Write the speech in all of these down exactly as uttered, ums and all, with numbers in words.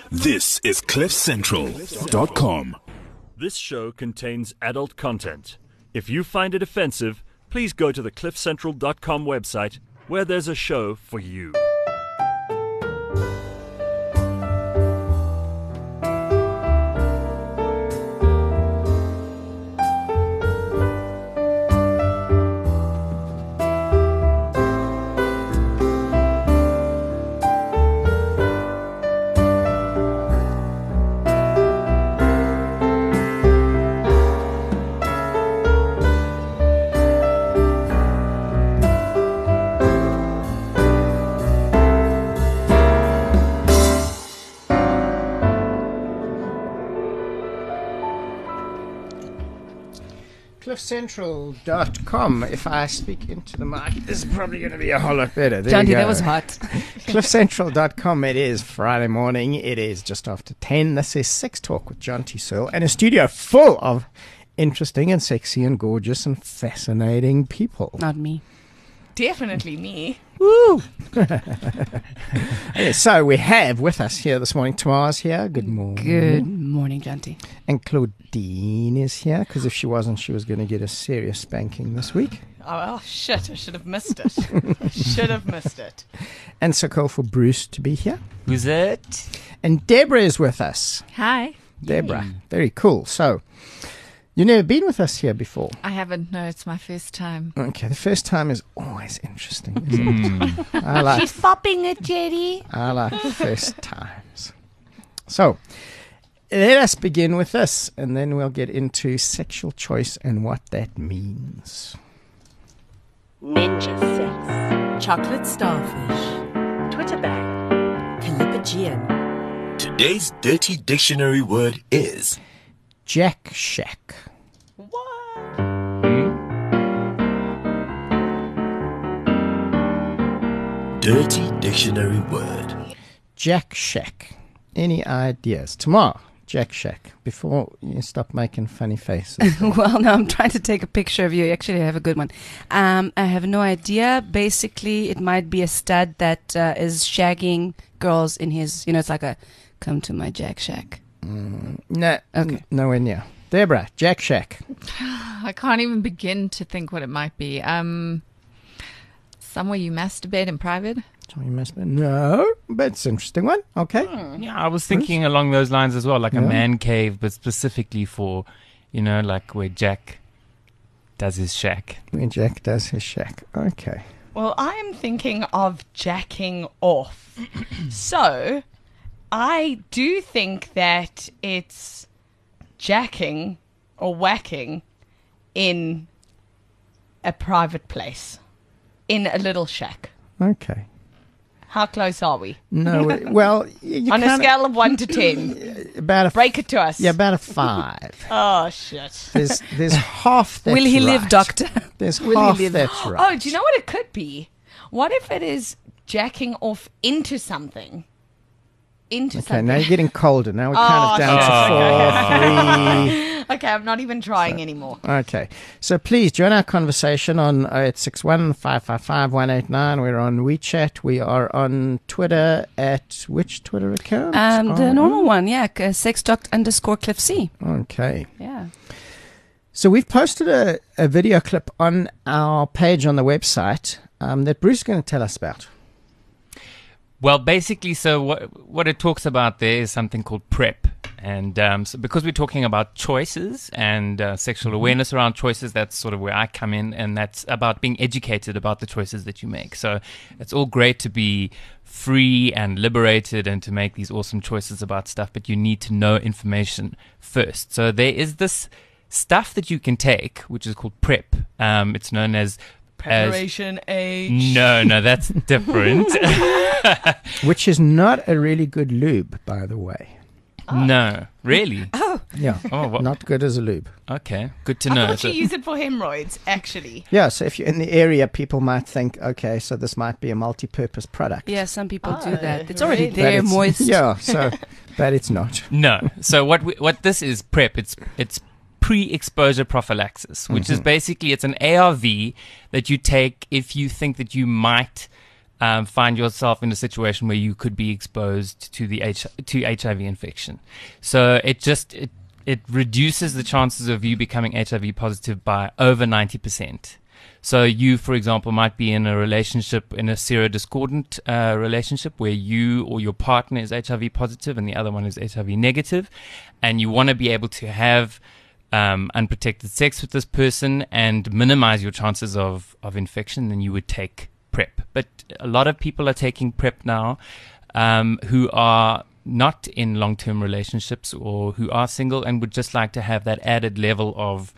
This is cliff central dot com. This show contains adult content. If you find it offensive, please go to the cliff central dot com website where there's a show for you. cliff central dot com. If I speak into the mic, this is probably going to be a whole lot better. There Jonty, you go. that was hot. cliff central dot com. It is Friday morning. It is just after ten. This is Sex Talk with Jonty Searle, and a studio full of interesting and sexy and gorgeous and fascinating people. Not me. Definitely me. Woo! Okay, so we have with us here this morning, Tamara's here. Good morning. Good morning, Jonty. And Claudine is here, because if she wasn't, she was going to get a serious spanking this week. Oh, oh shit, I should have missed it. I should have missed it. And so cool for Bruce to be here. Who's it? And Deborah is with us. Hi. Deborah. Yay. Very cool. So, you've never been with us here before? I haven't. No, it's my first time. Okay, the first time is always interesting, isn't it? I like, She's fopping it, Jerry. I like first times. So, let us begin with this, and then we'll get into sexual choice and what that means. Ninja sex, chocolate starfish, Twitter bang, Calipigian. Today's dirty dictionary word is Jack Shack. What? Dirty dictionary word. Jack Shack. Any ideas? Tomorrow, Jack Shack. Before you stop making funny faces. Well, no, I'm trying to take a picture of you. Actually, I have a good one. Um, I have no idea. Basically, it might be a stud that uh, is shagging girls in his, you know, it's like a, come to my Jack Shack. Mm, no, Okay. n- nowhere near. Deborah, Jack Shack. I can't even begin to think what it might be. Um, somewhere you masturbate in private? Sorry, must be- No, but it's an interesting one. Okay. Yeah, I was thinking along those lines as well, like Yeah. a man cave, but specifically for, you know, like where Jack does his shack. When Jack does his shack. Okay. Well, I am thinking of jacking off. So, I do think that it's jacking or whacking in a private place, in a little shack. Okay. How close are we? No, we- well, y- you On a kinda- scale of one to ten. about a Break it to us. Yeah, about a five. Oh, shit. There's there's half that's Will he live, right. doctor? There's Will he half live? that's right. Oh, do you know what it could be? What if it is jacking off into something? Into Okay, something. now you're getting colder. Now we're Oh, kind of down to four, Okay, I'm not even trying anymore. three. Okay, so please join our conversation on oh eight six one, five five five, one eight nine. We're on WeChat. We are on Twitter at which Twitter account? Um, the Oh, normal one, yeah. c- Sexdoc underscore Cliff C. Okay. Yeah. So we've posted a, a video clip on our page on the website um, that Bruce is going to tell us about. Well, basically, so what what it talks about there is something called PrEP. And um, so because we're talking about choices and uh, sexual awareness around choices, that's sort of where I come in. And that's about being educated about the choices that you make. So it's all great to be free and liberated and to make these awesome choices about stuff, but you need to know information first. So there is this stuff that you can take, which is called PrEP. Um, it's known as Preparation age. No, no, that's different. Which is not a really good lube, by the way. No, really? Yeah, Oh, what? not good as a lube. Okay, good to I know. thought So- you use it for hemorrhoids, actually. Yeah, so if you're in the area, people might think, okay, so this might be a multi-purpose product. Yeah, some people do Oh, that. It's already really? But there, it's- moist. Yeah, so, but it's not. No. So what we, what this is PrEP. It's it's pre-exposure prophylaxis, which is Mhm. basically it's an A R V that you take if you think that you might um, find yourself in a situation where you could be exposed to the H- to H I V infection. So it just it, it reduces the chances of you becoming H I V positive by over ninety percent. So you, for example, might be in a relationship, in a serodiscordant uh, relationship where you or your partner is H I V positive and the other one is H I V negative, and you want to be able to have um, unprotected sex with this person and minimize your chances of, of infection, then you would take PrEP. But a lot of people are taking PrEP now um, who are not in long-term relationships or who are single and would just like to have that added level of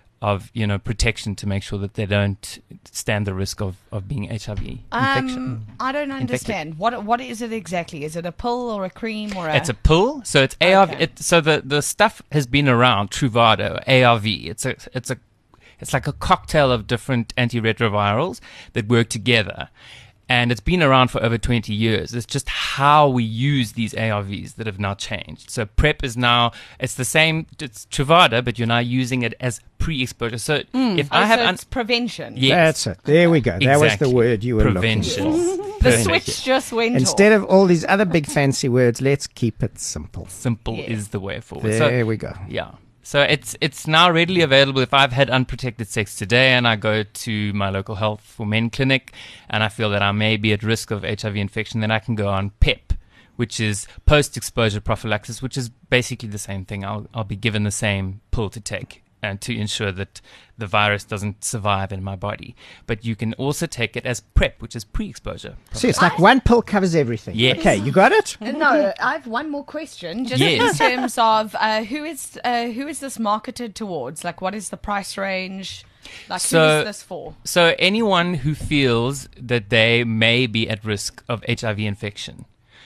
of you know protection to make sure that they don't stand the risk of, of being H I V infection. Um, I don't understand. Infected. What what is it exactly? Is it a pill or a cream or a? It's a pill, so it's A R V. Okay. It, so the, the stuff has been around, Truvada, A R V. It's a it's a it's like a cocktail of different antiretrovirals that work together. And it's been around for over twenty years. It's just how we use these A R Vs that have now changed. So PrEP is now, it's the same, it's Truvada, but you're now using it as pre-exposure. So if Oh, I have... so un- it's prevention. Yes. That's it. There we go. That was Exactly. the word you were Prevention. looking for. The Perfect. switch just went Instead of all these other big fancy words, let's keep it simple. Simple Yeah. is the way forward. There So, we go. yeah. So it's it's now readily available. If I've had unprotected sex today and I go to my local Health for Men clinic and I feel that I may be at risk of H I V infection, then I can go on PEP, which is post-exposure prophylaxis, which is basically the same thing. I'll I'll be given the same pill to take and to ensure that the virus doesn't survive in my body. But you can also take it as PrEP, which is pre-exposure. See, it's like one pill covers everything. Yes. Okay, you got it? No, I have one more question. Just Yes. in terms of uh, who is uh, who is this marketed towards? Like, what is the price range? Like, So- who is this for? So anyone who feels that they may be at risk of H I V infection,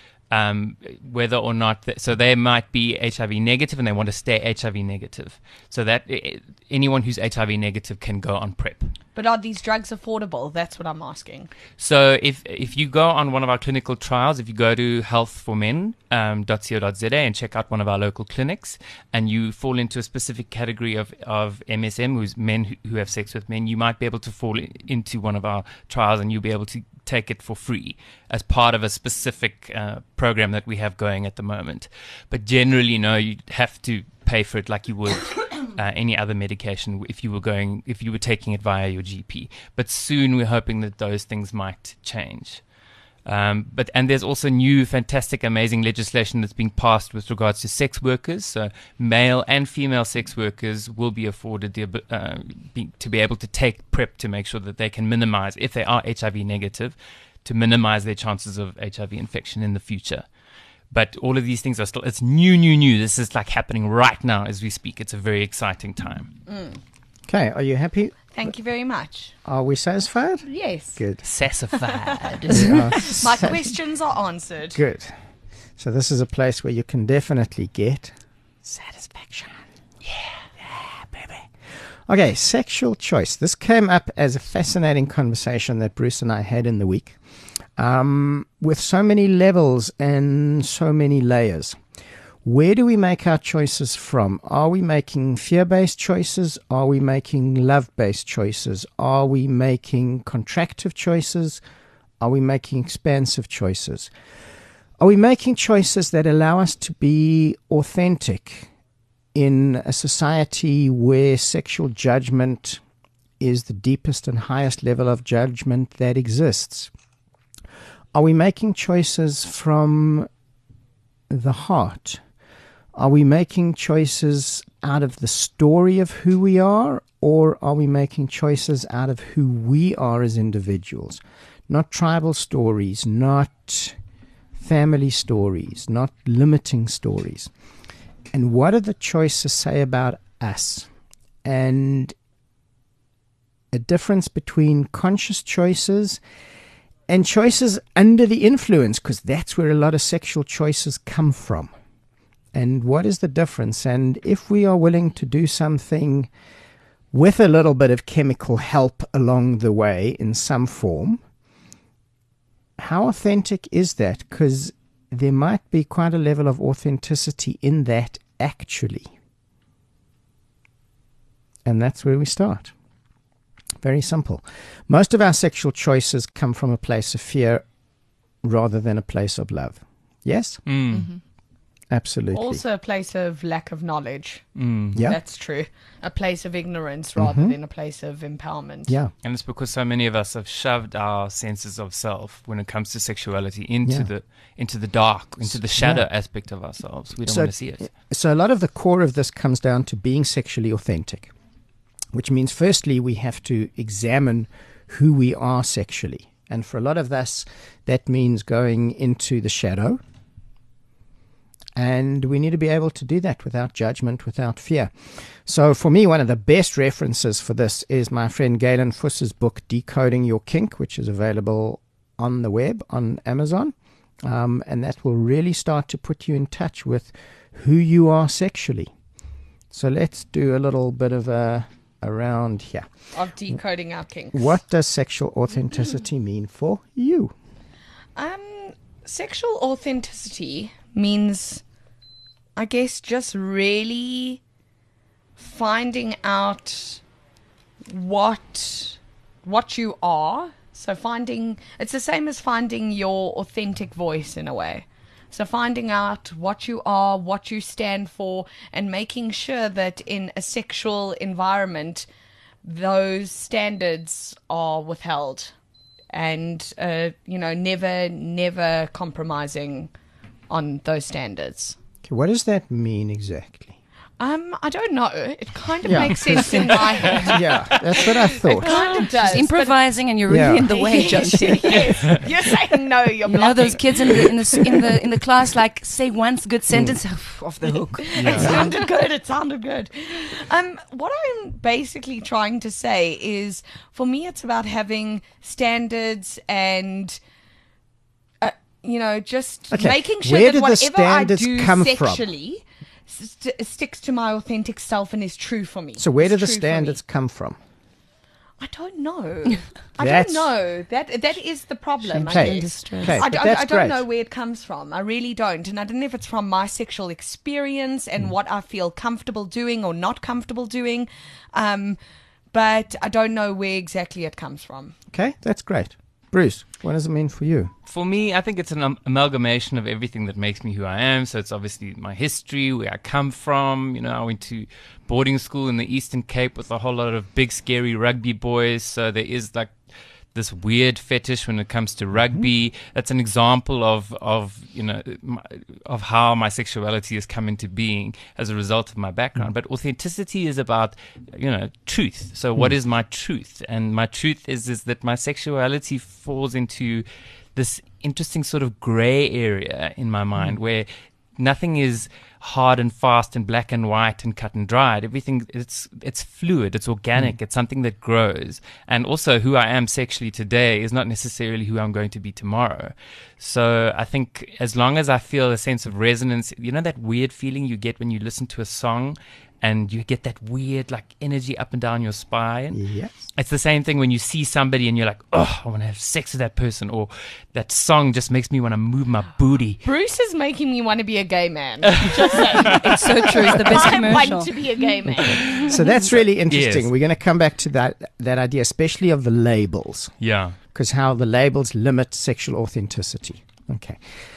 um, whether or not, th- so they might be H I V negative and they want to stay H I V negative. So that uh, anyone who's H I V negative can go on PrEP. But are these drugs affordable? That's what I'm asking. So if if you go on one of our clinical trials, if you go to health for men dot co dot za and check out one of our local clinics, and you fall into a specific category of, of M S M, who's men who, who have sex with men, you might be able to fall i- into one of our trials and you'll be able to take it for free as part of a specific uh, program that we have going at the moment. But generally, no, you have to pay for it like you would uh, any other medication if you were going if you were taking it via your G P. But soon we're hoping that those things might change. Um, but and there's also new, fantastic, amazing legislation that's being passed with regards to sex workers. So male and female sex workers will be afforded the abi- uh, be, to be able to take PrEP to make sure that they can minimize, if they are H I V negative, to minimize their chances of H I V infection in the future. But all of these things are still, it's new, new, new. This is like happening right now as we speak. It's a very exciting time. Okay, are you happy? Thank you very much. Are we satisfied? Yes. Good. Sassified. Yeah, My questions are answered. good. So this is a place where you can definitely get satisfaction. Yeah. Yeah, baby. Okay, sexual choice. This came up as a fascinating conversation that Bruce and I had in the week, um, with so many levels and so many layers. Where do we make our choices from? Are we making fear-based choices? Are we making love-based choices? Are we making contractive choices? Are we making expansive choices? Are we making choices that allow us to be authentic in a society where sexual judgment is the deepest and highest level of judgment that exists? Are we making choices from the heart? Are we making choices out of the story of who we are, or are we making choices out of who we are as individuals? Not tribal stories, not family stories, not limiting stories. And what do the choices say about us? And a difference between conscious choices and choices under the influence, because that's where a lot of sexual choices come from. And what is the difference? And if we are willing to do something with a little bit of chemical help along the way in some form, how authentic is that? Because there might be quite a level of authenticity in that actually. And that's where we start. Very simple. Most of our sexual choices come from a place of fear rather than a place of love. Yes? Mm. Mm-hmm. Absolutely. Also a place of lack of knowledge. Mm. Yeah. That's true. A place of ignorance rather Mhm. than a place of empowerment. Yeah. And it's because so many of us have shoved our senses of self when it comes to sexuality into Yeah. the into the dark, into the shadow Yeah. aspect of ourselves. We don't So- want to see it. So a lot of the core of this comes down to being sexually authentic, which means firstly we have to examine who we are sexually. And for a lot of us, that means going into the shadow. And we need to be able to do that without judgment, without fear. So for me, one of the best references for this is my friend Galen Fuss's book, Decoding Your Kink, which is available on the web, on Amazon. Um, and that will really start to put you in touch with who you are sexually. So let's do a little bit of a around here. Of decoding our kinks. What does sexual authenticity mean for you? Um, sexual authenticity means, I guess, just really finding out what what you are. So finding, it's the same as finding your authentic voice in a way. So finding out what you are, what you stand for, and making sure that in a sexual environment, those standards are withheld. And, uh, you know, never, never compromising on those standards. Okay, what does that mean exactly? Um, I don't know. It kind of Yeah. makes sense in my head. Yeah, that's what I It thought. kind of does. She's improvising, and you're really Yeah. in the way, Jonty. Yes. You're saying no, you're You know those blocking. kids in the in the s- in the in the class, like, say once good sentence, off the hook. It sounded good. It sounded good. Um, what I'm basically trying to say is, for me, it's about having standards and, uh, you know, just Okay, making sure where that do the whatever I standards do come from? sexually st- sticks to my authentic self and is true for me. So where do It's the true for me. standards come from? I don't know. I That's- don't know. That that is the problem. I Okay, guess. okay, I, but don't, that's I don't great. know where it comes from. I really don't. And I don't know if it's from my sexual experience Hmm. and what I feel comfortable doing or not comfortable doing. Um, but I don't know where exactly it comes from. Okay, that's great. Bruce, what does it mean for you? For me, I think it's an um, amalgamation of everything that makes me who I am. So it's obviously my history, where I come from. You know, I went to boarding school in the Eastern Cape with a whole lot of big, scary rugby boys. So there is like this weird fetish when it comes to rugby. Mm-hmm. That's an example of, of you know, my, of how my sexuality has come into being as a result of my background. Mm-hmm. But authenticity is about, you know, truth. So mm-hmm. what is my truth? And my truth is, is that my sexuality falls into this interesting sort of gray area in my mind mm-hmm. where nothing is hard and fast and black and white and cut and dried. Everything, it's it's fluid, it's organic, mm. it's something that grows. And also who I am sexually today is not necessarily who I'm going to be tomorrow. So I think as long as I feel a sense of resonance, you know that weird feeling you get when you listen to a song and you get that weird like energy up and down your spine. Yes. It's the same thing when you see somebody and you're like, oh, I want to have sex with that person, or that song just makes me want to move my booty. Bruce is making me want to be a gay man. Just saying. It's so true. It's the best I commercial. want to be a gay man. So that's really interesting. Yes. We're going to come back to that that idea, especially of the labels, Yeah. because how the labels limit sexual authenticity. Okay.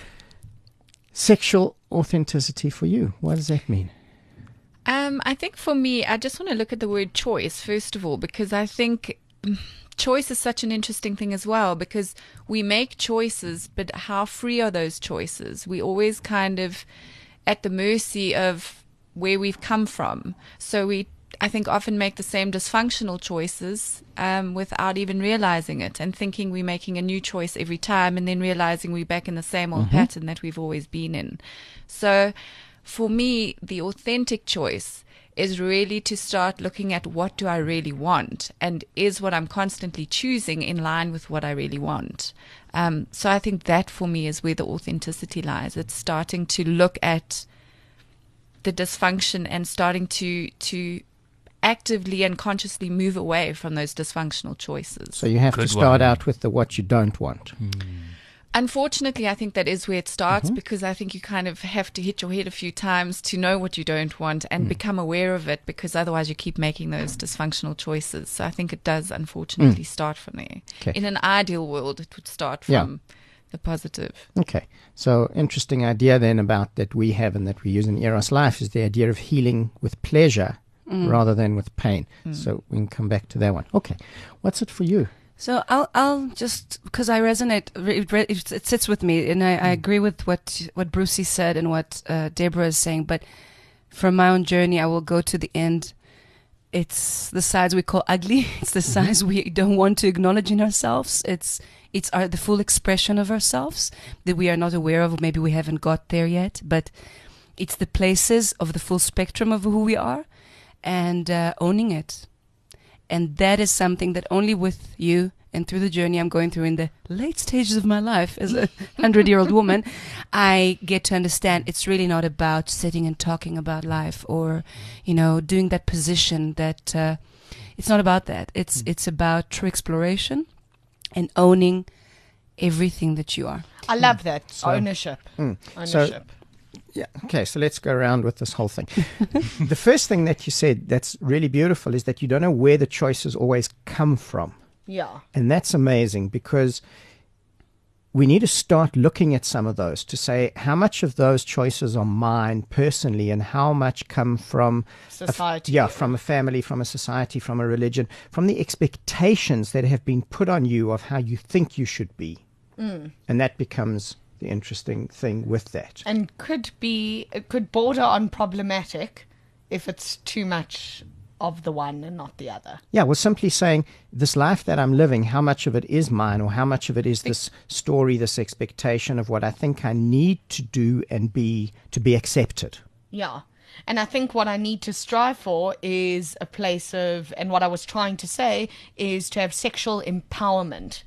Sexual authenticity for you, what does that mean? Um, I think for me, I just want to look at the word choice, first of all, because I think mm, choice is such an interesting thing as well, because we make choices, but how free are those choices? We always kind of at the mercy of where we've come from. So we, I think, often make the same dysfunctional choices um, without even realizing it, and thinking we're making a new choice every time, and then realizing we're back in the same old Mm-hmm. pattern that we've always been in. So for me, the authentic choice is really to start looking at what do I really want, and is what I'm constantly choosing in line with what I really want. Um, so I think that for me is where the authenticity lies. It's starting to look at the dysfunction and starting to to actively and consciously move away from those dysfunctional choices. So you have Good to start one. out with the what you don't want. Unfortunately, I think that is where it starts Mm-hmm. because I think you kind of have to hit your head a few times to know what you don't want and Mm. become aware of it, because otherwise you keep making those dysfunctional choices. So I think it does unfortunately start from there. Mm. Okay. In an ideal world, it would start Yeah. from the positive. Okay, so interesting idea then about that we have and that we use in Eros Life is the idea of healing with pleasure rather than with pain. So we can come back to that one. Okay, what's it for you? So I'll I'll just because I resonate, it, re- it, it sits with me, and I, I agree with what what Brucey said and what uh, Deborah is saying. But from my own journey, I will go to the end. It's the sides we call ugly. It's the sides we don't want to acknowledge in ourselves. It's it's our, the full expression of ourselves that we are not aware of. Maybe we haven't got there yet. But it's the places of the full spectrum of who we are, and uh, owning it. And that is something that only with you and through the journey I'm going through in the late stages of my life as a hundred-year-old woman, I get to understand it's really not about sitting and talking about life or, you know, doing that position that uh, it's not about that. It's mm. it's about true exploration and owning everything that you are. I love that. So- ownership. Mm. Ownership. Yeah. Okay, so let's go around with this whole thing. The first thing that you said that's really beautiful is that you don't know where the choices always come from. Yeah. And that's amazing because we need to start looking at some of those to say how much of those choices are mine personally and how much come from a f- Society. yeah, from a family, from a society, from a religion, from the expectations that have been put on you of how you think you should be. Mm. And that becomes the interesting thing with that. And could be, it could border on problematic if it's too much of the one and not the other. Yeah, well, simply saying this life that I'm living, how much of it is mine or how much of it is this story, this expectation of what I think I need to do and be to be accepted. Yeah. And I think what I need to strive for is a place of, and what I was trying to say is to have sexual empowerment.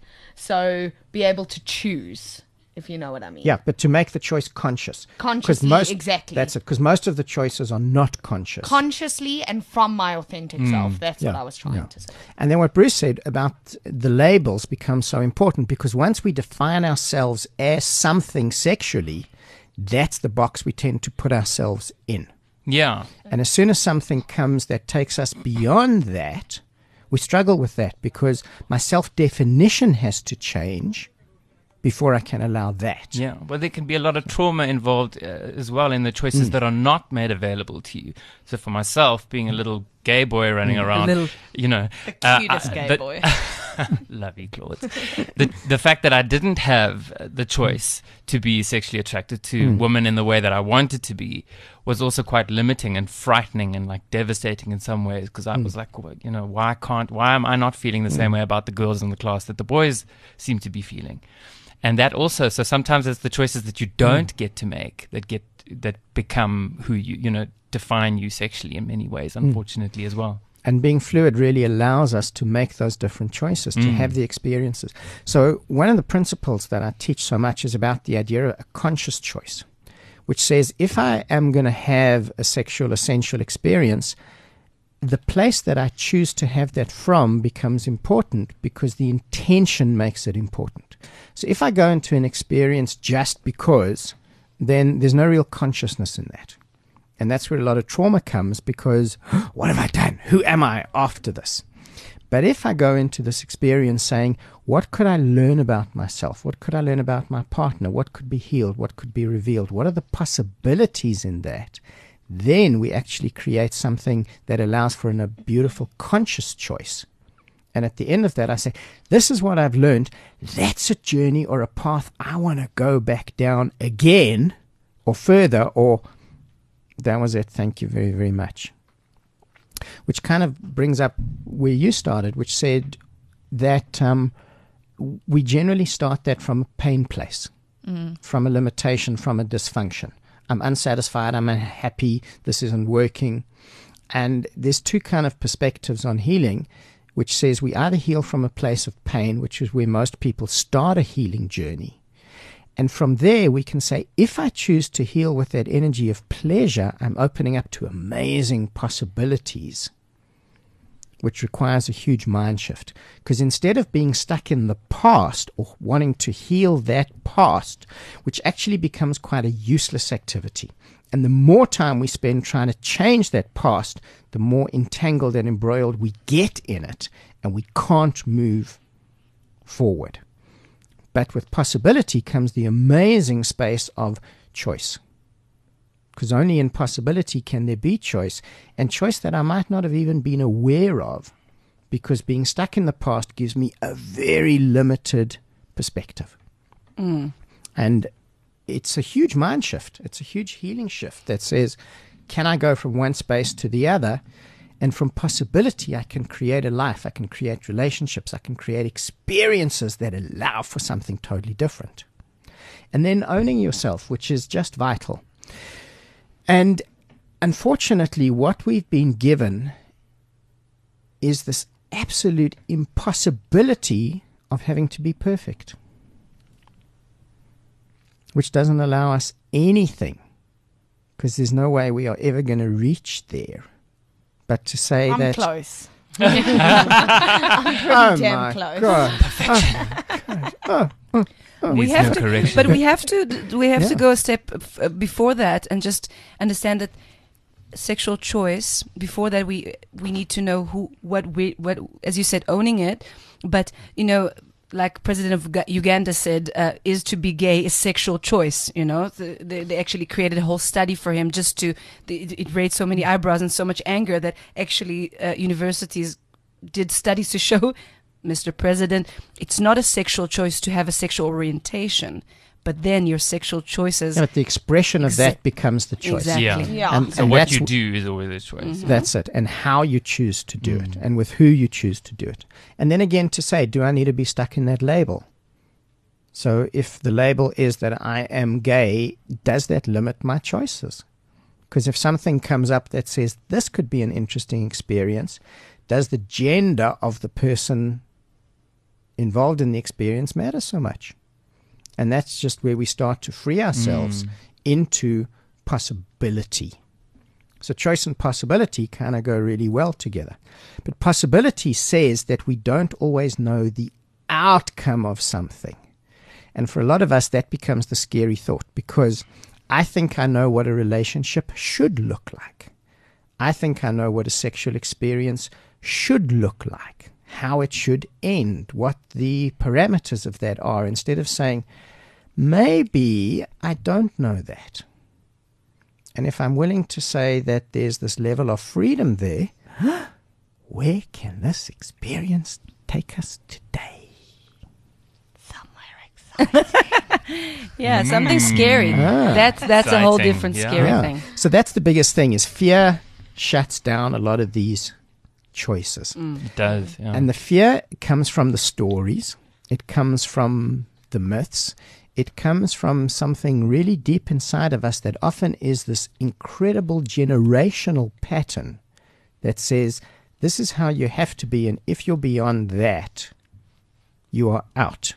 So be able to choose, if you know what I mean. Yeah, but to make the choice conscious. 'Cause Consciously, most, exactly. That's it, because most of the choices are not conscious. Consciously and from my authentic self. That's what Yeah, I was trying yeah. to say. And then what Bruce said about the labels becomes so important because once we define ourselves as something sexually, that's the box we tend to put ourselves in. Yeah. And as soon as something comes that takes us beyond that, we struggle with that because my self-definition has to change before I can allow that. Yeah, well, there can be a lot of trauma involved uh, as well in the choices that are not made available to you. So for myself, being a little gay boy running around, little- you know, The uh, cutest I- gay that- boy. love you, Claude. the the fact that I didn't have uh, the choice to be sexually attracted to women in the way that I wanted to be was also quite limiting and frightening and like devastating in some ways because I was like, well, you know, why can't, why am I not feeling the same way about the girls in the class that the boys seem to be feeling? And that also, so sometimes it's the choices that you don't get to make that get that become who you, you know, define you sexually in many ways, unfortunately, as well. And being fluid really allows us to make those different choices, to have the experiences. So one of the principles that I teach so much is about the idea of a conscious choice, which says if I am going to have a sexual essential experience, the place that I choose to have that from becomes important because the intention makes it important. So if I go into an experience just because, then there's no real consciousness in that. And that's where a lot of trauma comes because, what have I done? Who am I after this? But if I go into this experience saying, what could I learn about myself? What could I learn about my partner? What could be healed? What could be revealed? What are the possibilities in that? Then we actually create something that allows for an, a beautiful conscious choice. And at the end of that, I say, this is what I've learned. That's a journey or a path I want to go back down again or further, or that was it. Thank you very, very much. Which kind of brings up where you started, which said that um, we generally start that from a pain place, mm. from a limitation, from a dysfunction. I'm unsatisfied, I'm unhappy, this isn't working. And there's two kind of perspectives on healing, which says we either heal from a place of pain, which is where most people start a healing journey. And from there, we can say, if I choose to heal with that energy of pleasure, I'm opening up to amazing possibilities which requires a huge mind shift. Because instead of being stuck in the past or wanting to heal that past, which actually becomes quite a useless activity, and the more time we spend trying to change that past, the more entangled and embroiled we get in it, and we can't move forward. But with possibility comes the amazing space of choice. Because only in possibility can there be choice, and choice that I might not have even been aware of, because being stuck in the past gives me a very limited perspective. Mm. And it's a huge mind shift. It's a huge healing shift that says, can I go from one space to the other? And from possibility, I can create a life. I can create relationships. I can create experiences that allow for something totally different. And then owning yourself, which is just vital. And unfortunately, what we've been given is this absolute impossibility of having to be perfect, which doesn't allow us anything, because there's no way we are ever going to reach there. But to say I'm that... close. I'm pretty oh damn my close. God. Oh, oh, oh, oh. We Needs have no to, correction. but we have to. We have Yeah. to go a step f- uh, before that and just understand that sexual choice. Before that, we we need to know who, what we, what, as you said, owning it. But you know, like President of Uga- Uganda said, uh, is to be gay a sexual choice. You know, the, they, they actually created a whole study for him just to. The, it, it raised so many eyebrows and so much anger that actually uh, universities did studies to show, Mister President, it's not a sexual choice to have a sexual orientation, but then your sexual choices. Yeah, but the expression of Exa- that becomes the choice. Exactly. Yeah. Yeah. And, So and what that's you w- do is always a choice. That's it. And how you choose to do it, and with who you choose to do it. And then again to say, do I need to be stuck in that label? So if the label is that I am gay, does that limit my choices? Because if something comes up that says this could be an interesting experience, does the gender of the person involved in the experience matter so much? And that's just where we start to free ourselves Mm. into possibility. So choice and possibility kind of go really well together. But possibility says that we don't always know the outcome of something. And for a lot of us, that becomes the scary thought, because I think I know what a relationship should look like. I think I know what a sexual experience should look like, how it should end, what the parameters of that are, instead of saying, maybe I don't know that. And if I'm willing to say that there's this level of freedom there, where can this experience take us today? Somewhere exciting. Yeah, something scary. Ah. That's that's a whole Exciting, different yeah. scary Yeah. thing. So that's the biggest thing, is fear shuts down a lot of these choices. It does. Yeah. And the fear comes from the stories. It comes from the myths. It comes from something really deep inside of us that often is this incredible generational pattern that says, this is how you have to be, and if you're beyond that, you are out.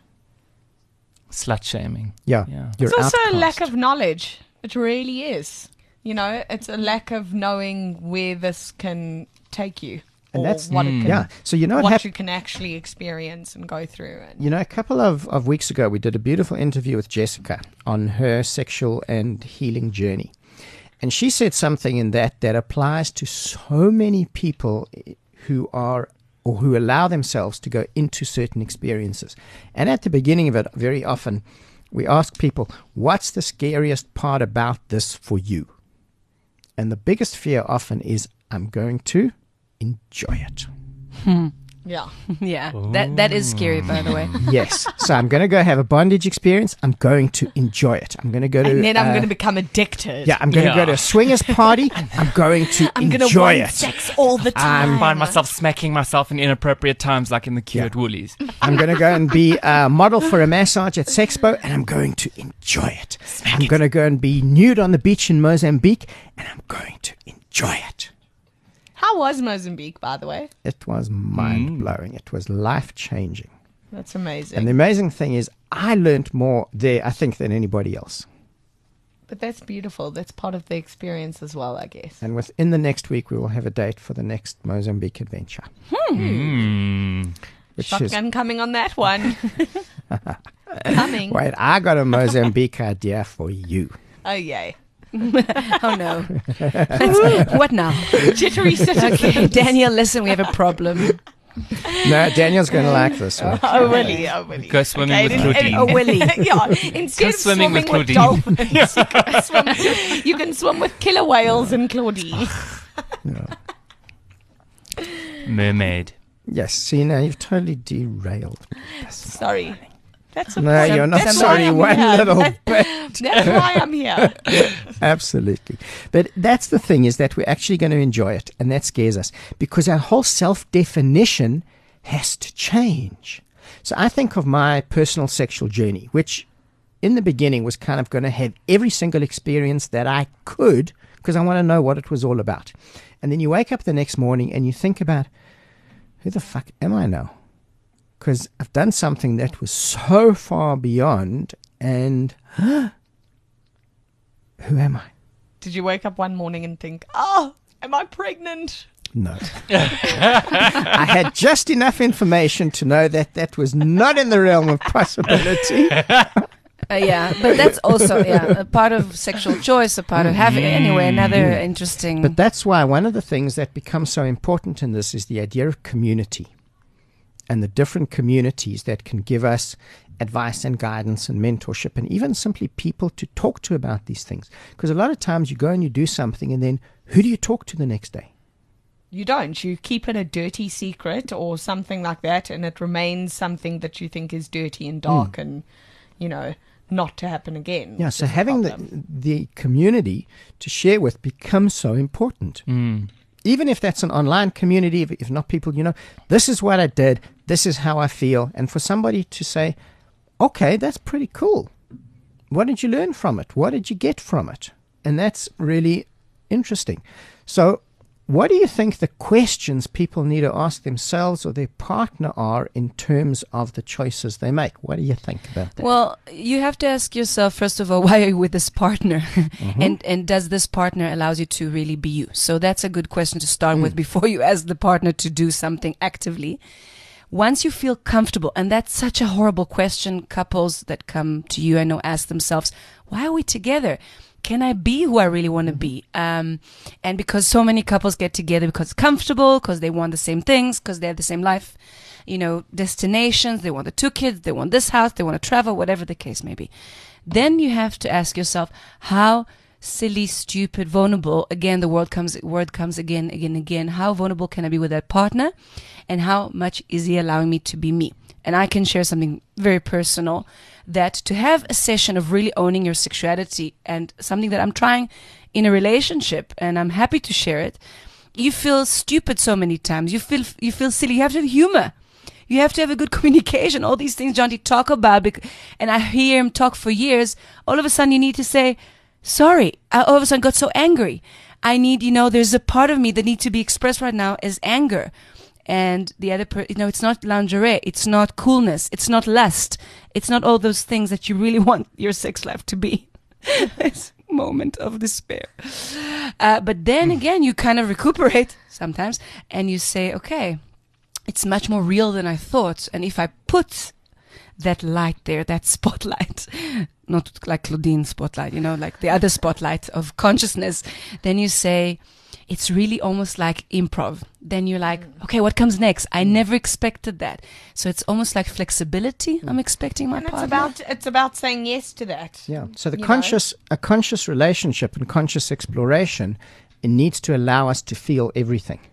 Slut shaming. Yeah, Yeah. you're It's also a outcast. lack of knowledge. It really is. You know, it's a lack of knowing where this can take you, And or that's- what it Mm. can, Yeah, so you know what what happened? you can actually experience and go through. And You know, a couple of, of weeks ago, we did a beautiful interview with Jessica on her sexual and healing journey. And she said something in that that applies to so many people who are, or who allow themselves to go into certain experiences. And at the beginning of it, very often, we ask people, what's the scariest part about this for you? And the biggest fear often is, I'm going to enjoy it. yeah, Yeah, that that is scary, by the way. Yes. So I'm going to go have a bondage experience. I'm going to enjoy it. I'm going to go to. and then I'm uh, going to become addicted. Yeah, I'm going to Yeah. go to a swingers party. I'm going to I'm going to enjoy want it. sex all the time. I find myself smacking myself in inappropriate times, like in the queue Yeah. at Woolies. I'm going to go and be a model for a massage at Sexpo, and I'm going to enjoy it. I'm going to go and be nude on the beach in Mozambique, and I'm going to enjoy it. How was Mozambique, by the way? It was mind blowing. It was life changing. That's amazing. And the amazing thing is, I learned more there, I think, than anybody else. But that's beautiful. That's part of the experience as well, I guess. And within the next week, we will have a date for the next Mozambique adventure. Mm. Which Shotgun is, coming on that one. Coming. wait, I got a Mozambique idea for you. Oh, yay. Oh no. Let's- what now? Jittery citizens. Okay, Daniel, listen, we have a problem. No, Daniel's going to like this one. Oh, really? Oh, really? Go swimming Okay, with and- Claudine. and- Oh, Willie. yeah, instead Go of swimming with with, Claudine. dolphins, you, can swim, you can swim with killer whales and Claudine. Mermaid. Yes, see, now you've totally derailed me. Sorry. That's a No, point. you're not That's sorry why I'm one here. little That- bit. That's why I'm here. Absolutely. But that's the thing, is that we're actually going to enjoy it, and that scares us because our whole self-definition has to change. So I think of my personal sexual journey, which in the beginning was kind of going to have every single experience that I could because I want to know what it was all about. And then you wake up the next morning and you think about, who the fuck am I now? Because I've done something that was so far beyond, and who am I? Did you wake up one morning and think, oh, am I pregnant? No. I had just enough information to know that that was not in the realm of possibility. Uh, yeah, but that's also yeah a part of sexual choice, a part of having. Anyway, another interesting. But that's why one of the things that becomes so important in this is the idea of community and the different communities that can give us advice and guidance and mentorship and even simply people to talk to about these things. Because a lot of times you go and you do something and then who do you talk to the next day? You don't. You keep it a dirty secret or something like that, and it remains something that you think is dirty and dark and, you know, not to happen again. Yeah, which so is a having the, problem. the community to share with becomes so important. Mm. Even if that's an online community, if, if not people, you know, this is what I did, this is how I feel. And for somebody to say, okay, that's pretty cool. What did you learn from it? What did you get from it? And that's really interesting. So what do you think the questions people need to ask themselves or their partner are in terms of the choices they make? What do you think about that? Well, you have to ask yourself, first of all, why are you with this partner? Mm-hmm. and and does this partner allows you to really be you? So that's a good question to start Mm. with before you ask the partner to do something actively. Once you feel comfortable, and that's such a horrible question couples that come to you, I know, ask themselves, why are we together? Can I be who I really want to be? Um, and because so many couples get together because it's comfortable, because they want the same things, because they have the same life, you know, destinations. They want the two kids, they want this house, they want to travel, whatever the case may be. Then you have to ask yourself, how silly, stupid, vulnerable, again, the word comes, word comes again, again, again. How vulnerable can I be with that partner? And how much is he allowing me to be me? And I can share something very personal, that to have a session of really owning your sexuality and something that I'm trying in a relationship, and I'm happy to share it, you feel stupid so many times. You feel you feel silly. You have to have humor. You have to have a good communication. All these things Jonty talk about, bec- and I hear him talk for years. All of a sudden you need to say, sorry, I all of a sudden got so angry. I need, you know, there's a part of me that needs to be expressed right now as anger. And the other, per- you know, it's not lingerie, it's not coolness, it's not lust, it's not all those things that you really want your sex life to be. This moment of despair. Uh, but then again, you kind of recuperate sometimes, and you say, okay, it's much more real than I thought. And if I put that light there, that spotlight, not like Claudine's spotlight, you know, like the other spotlight of consciousness, then you say, it's really almost like improv. Then you're like, okay, what comes next? I never expected that. So it's almost like flexibility. I'm expecting my And it's partner. about it's about saying yes to that. Yeah. So the You conscious, a conscious relationship and conscious exploration, it needs to allow us to feel everything.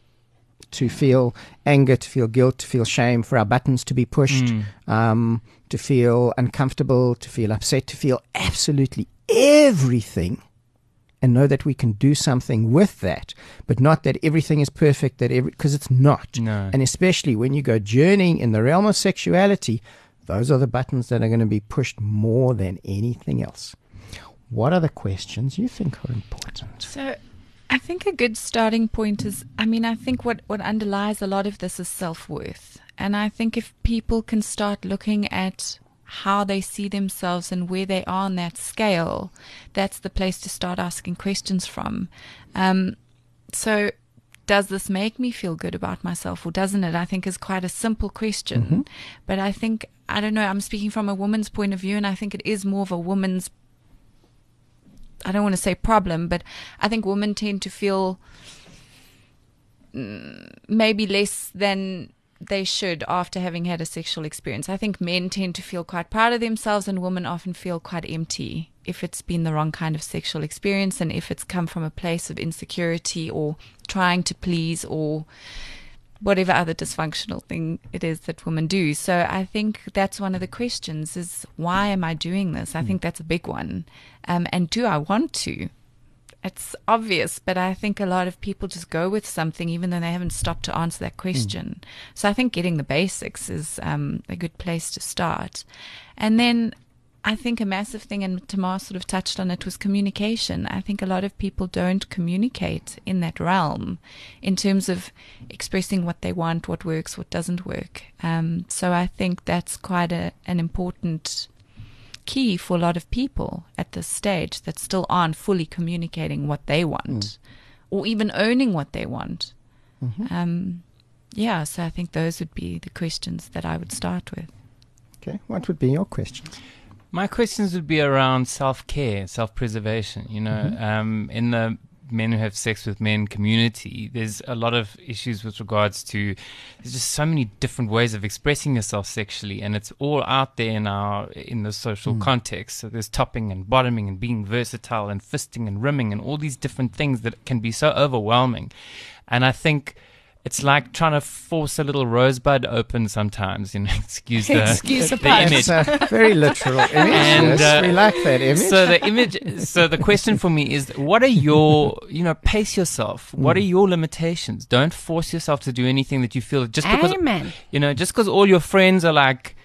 To feel anger, to feel guilt, to feel shame, for our buttons to be pushed, Mm. um, to feel uncomfortable, to feel upset, to feel absolutely everything, and know that we can do something with that, but not that everything is perfect, that every, because it's not. No. And especially when you go journeying in the realm of sexuality, those are the buttons that are going to be pushed more than anything else. What are the questions you think are important? So I think a good starting point is, I mean, I think what, what underlies a lot of this is self-worth. And I think if people can start looking at how they see themselves and where they are on that scale, that's the place to start asking questions from. Um, so does this make me feel good about myself or doesn't it? I think is quite a simple question. Mm-hmm. But I think, I don't know, I'm speaking from a woman's point of view, and I think it is more of a woman's, I don't want to say problem, but I think women tend to feel mm, maybe less than they should after having had a sexual experience. I think men tend to feel quite proud of themselves, and women often feel quite empty if it's been the wrong kind of sexual experience, and if it's come from a place of insecurity or trying to please or whatever other dysfunctional thing it is that women do. So I think that's one of the questions is, why am I doing this? I think that's a big one. Um, and do I want to? It's obvious, but I think a lot of people just go with something even though they haven't stopped to answer that question. Mm. So I think getting the basics is um, a good place to start. And then I think a massive thing, and Tamar sort of touched on it, was communication. I think a lot of people don't communicate in that realm in terms of expressing what they want, what works, what doesn't work. Um, so I think that's quite a, an important key for a lot of people at this stage that still aren't fully communicating what they want mm. or even owning what they want. Mm-hmm. Um, yeah, so I think those would be the questions that I would start with. Okay, what would be your questions? My questions would be around self-care, self-preservation. You know, mm-hmm. um, in the men who have sex with men community, there's a lot of issues with regards to, there's just so many different ways of expressing yourself sexually, and it's all out there in our, in the social mm. context. So there's topping and bottoming and being versatile and fisting and rimming and all these different things that can be so overwhelming. And I think it's like trying to force a little rosebud open sometimes, you know, excuse the, excuse the, the image. It's a very literal image. And, yes, uh, we like that image. So the image, so the question for me is, what are your, you know, pace yourself. What Mm. are your limitations? Don't force yourself to do anything that you feel just because, Amen. you know, just because all your friends are like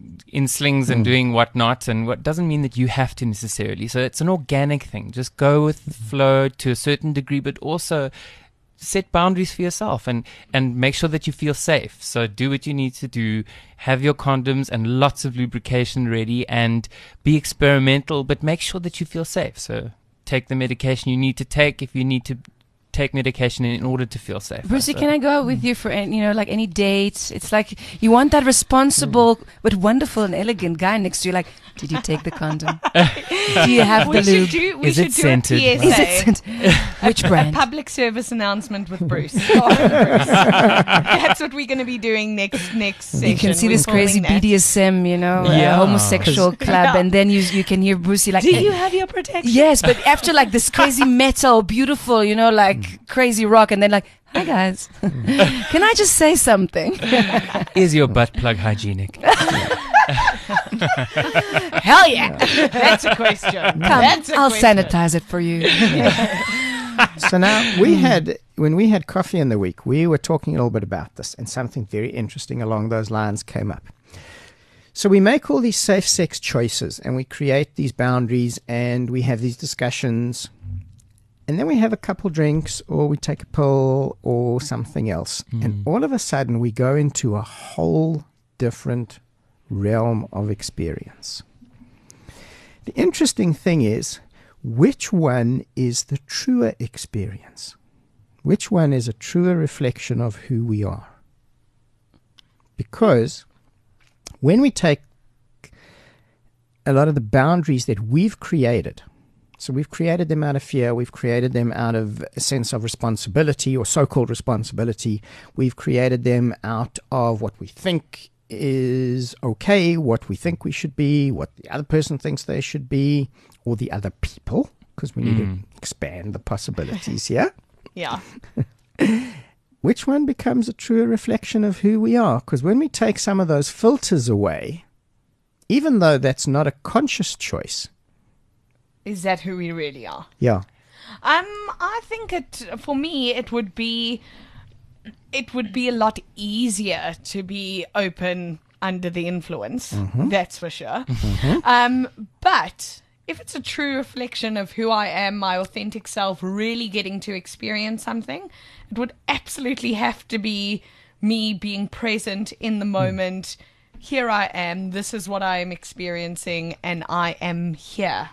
in slings and Mm. doing whatnot, and what doesn't mean that you have to necessarily. So it's an organic thing. Just go with the flow to a certain degree, but also set boundaries for yourself and, and make sure that you feel safe. So do what you need to do, have your condoms and lots of lubrication ready, and be experimental, but make sure that you feel safe. So take the medication you need to take if you need to take medication in order to feel safe. Brucey, so. can I go out with you for any, you know, like any dates? It's like you want that responsible Mm. but wonderful and elegant guy next to you. Like, did you take the condom? Do you have We the should lube? do, we Is should it do scented? a P S A. Is it scent- Which a brand? public service announcement with Bruce. Oh, Bruce. That's what we're going to be doing next next session. You can see We're this crazy filming B that. D S M, you know, Yeah. uh, homosexual club, Yeah. and then you you can hear Brucey like, Do you have your protection? yes, but after like this crazy metal, beautiful, you know, like crazy rock, and then like, hi guys, can I just say something? Is your butt plug hygienic? Hell yeah! That's a question. Come, That's a I'll question. sanitize it for you. So now we had, when we had coffee in the week, we were talking a little bit about this, and something very interesting along those lines came up. So we make all these safe sex choices, and we create these boundaries, and we have these discussions, and then we have a couple drinks, or we take a pill, or something else. Mm. And all of a sudden, we go into a whole different realm of experience. The interesting thing is, which one is the truer experience? Which one is a truer reflection of who we are? Because when we take a lot of the boundaries that we've created, so we've created them out of fear, we've created them out of a sense of responsibility or so-called responsibility, we've created them out of what we think is okay, what we think we should be, what the other person thinks they should be, or the other people, because we need Mm. to expand the possibilities here. Yeah. Which one becomes a truer reflection of who we are? Because when we take some of those filters away, even though that's not a conscious choice, Is that who we really are? yeah, Um, I think it for me it would be it would be a lot easier to be open under the influence. Mm-hmm. That's for sure. Um, but if it's a true reflection of who I am, my authentic self, really getting to experience something, it would absolutely have to be me being present in the moment, here I am, this is what I am experiencing, and I am here.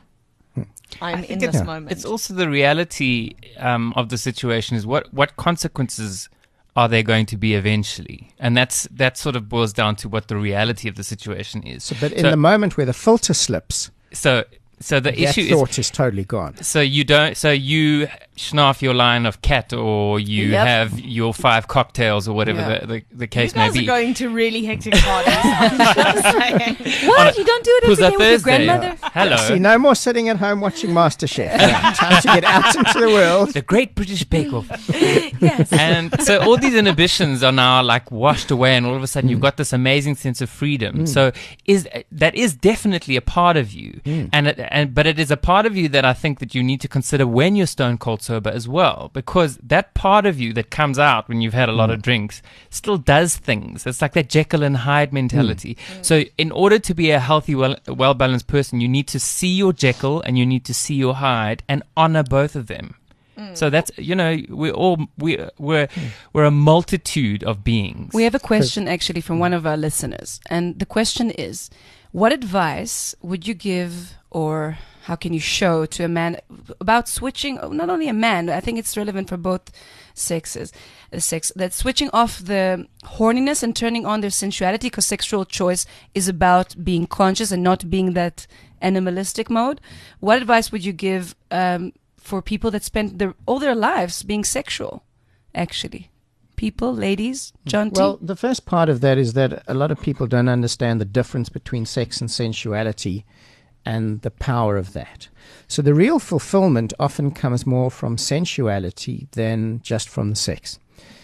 I'm in this it's, moment. It's also the reality um, of the situation is what, what consequences are there going to be eventually? And that's that sort of boils down to what the reality of the situation is. So, but in So- the moment where the filter slips, So so the that issue thought is is totally gone. so you don't so you snarf your line of cat or you Yep. have your five cocktails or whatever Yeah. the, the, the You case may guys are be. going to really hectic parties. I'm just saying. What? You don't do it It was every a day with your Thursday. grandmother? Hello. See, no more sitting at home watching MasterChef. Time to get out into the world. The Great British Bake Off. Yes. And so all these inhibitions are now like washed away, and all of a sudden you've got this amazing sense of freedom. So is that is definitely a part of you, and it, and but it is a part of you that I think that you need to consider when you're stone cold sober as well, because that part of you that comes out when you've had a lot of drinks still does things. It's like that Jekyll and Hyde mentality. So in order to be a healthy, well well balanced person, you need to see your Jekyll and you need to see your Hyde and honor both of them. So that's, you know, we're all we we're we're a multitude of beings. We have a question actually from one of our listeners, and the question is, what advice would you give, or how can you show to a man about switching? Not only a man, I think it's relevant for both sexes. Uh, sex that switching off the horniness and turning on their sensuality, because sexual choice is about being conscious and not being that animalistic mode. What advice would you give um, for people that spend their all their lives being sexual? Actually, people, ladies, John T. Well, the first part of that is that a lot of people don't understand the difference between sex and sensuality and the power of that. So the real fulfillment often comes more from sensuality than just from the sex.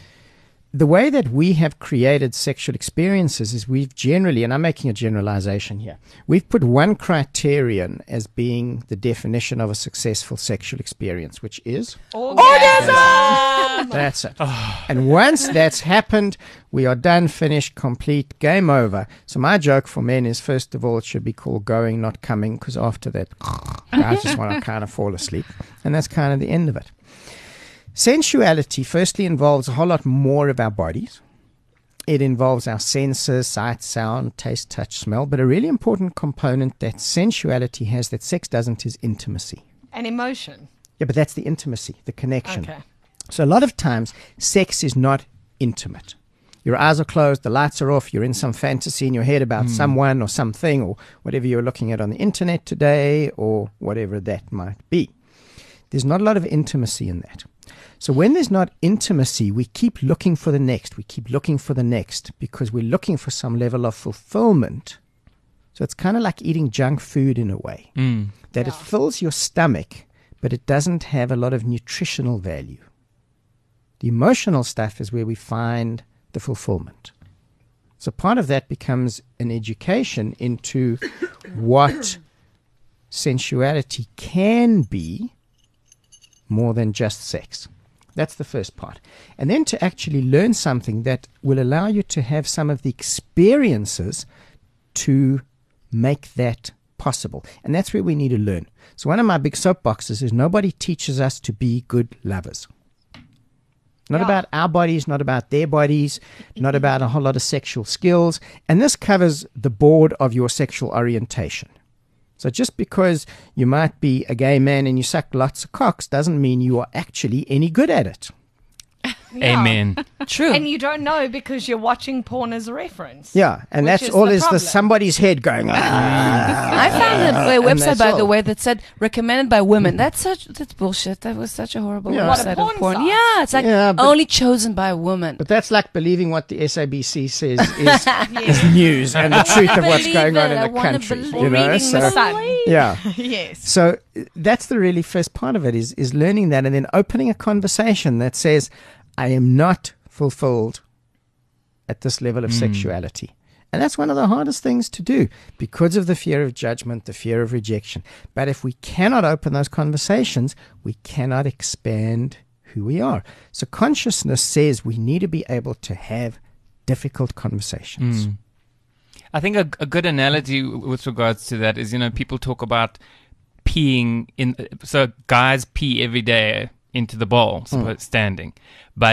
The way that we have created sexual experiences is we've generally, and I'm making a generalization here, we've put one criterion as being the definition of a successful sexual experience, which is Orgasm! that's it. And once that's happened, we are done, finished, complete, game over. So my joke for men is, first of all, it should be called going, not coming, because after that, I just want to kind of fall asleep. And that's kind of the end of it. Sensuality, firstly, involves a whole lot more of our bodies. It involves our senses, sight, sound, taste, touch, smell. But a really important component that sensuality has that sex doesn't is intimacy. An emotion. Yeah, but that's the intimacy, the connection. Okay. So a lot of times, sex is not intimate. Your eyes are closed, the lights are off, you're in some fantasy in your head about someone or something or whatever you're looking at on the internet today or whatever that might be. There's not a lot of intimacy in that. So when there's not intimacy, we keep looking for the next. We keep looking for the next because we're looking for some level of fulfillment. So it's kind of like eating junk food in a way, Mm. that it fills your stomach, but it doesn't have a lot of nutritional value. The emotional stuff is where we find the fulfillment. So part of that becomes an education into what sensuality can be more than just sex. That's the first part. And then to actually learn something that will allow you to have some of the experiences to make that possible. And that's where we need to learn. So one of my big soapboxes is nobody teaches us to be good lovers. Not Yeah. about our bodies, not about their bodies, not about a whole lot of sexual skills. And this covers the board of your sexual orientation. So just because you might be a gay man and you suck lots of cocks doesn't mean you are actually any good at it. Yeah. Amen. True. And you don't know because you're watching porn as a reference. Yeah, and Which that's is all the is the problem. somebody's head going, ah. I found a, a And website, that's by the all. way, that said recommended by women. That's such that's bullshit. That was such a horrible Yeah. What, a website porn of porn. site? Yeah, it's like Yeah, but- only chosen by women. But that's like believing what the S A B C says is, is news and the truth of what's Believe going on it. in I the wanna country. believe You know, Reading so the Sun. yeah. Yes. So uh, that's the really first part of it is is learning that and then opening a conversation that says, I am not fulfilled at this level of sexuality. And that's one of the hardest things to do because of the fear of judgment, the fear of rejection. But if we cannot open those conversations, we cannot expand who we are. So consciousness says we need to be able to have difficult conversations. Mm. I think a, a good analogy w- with regards to that is, you know, people talk about peeing in, so guys pee every day into the bowl, suppose, standing, but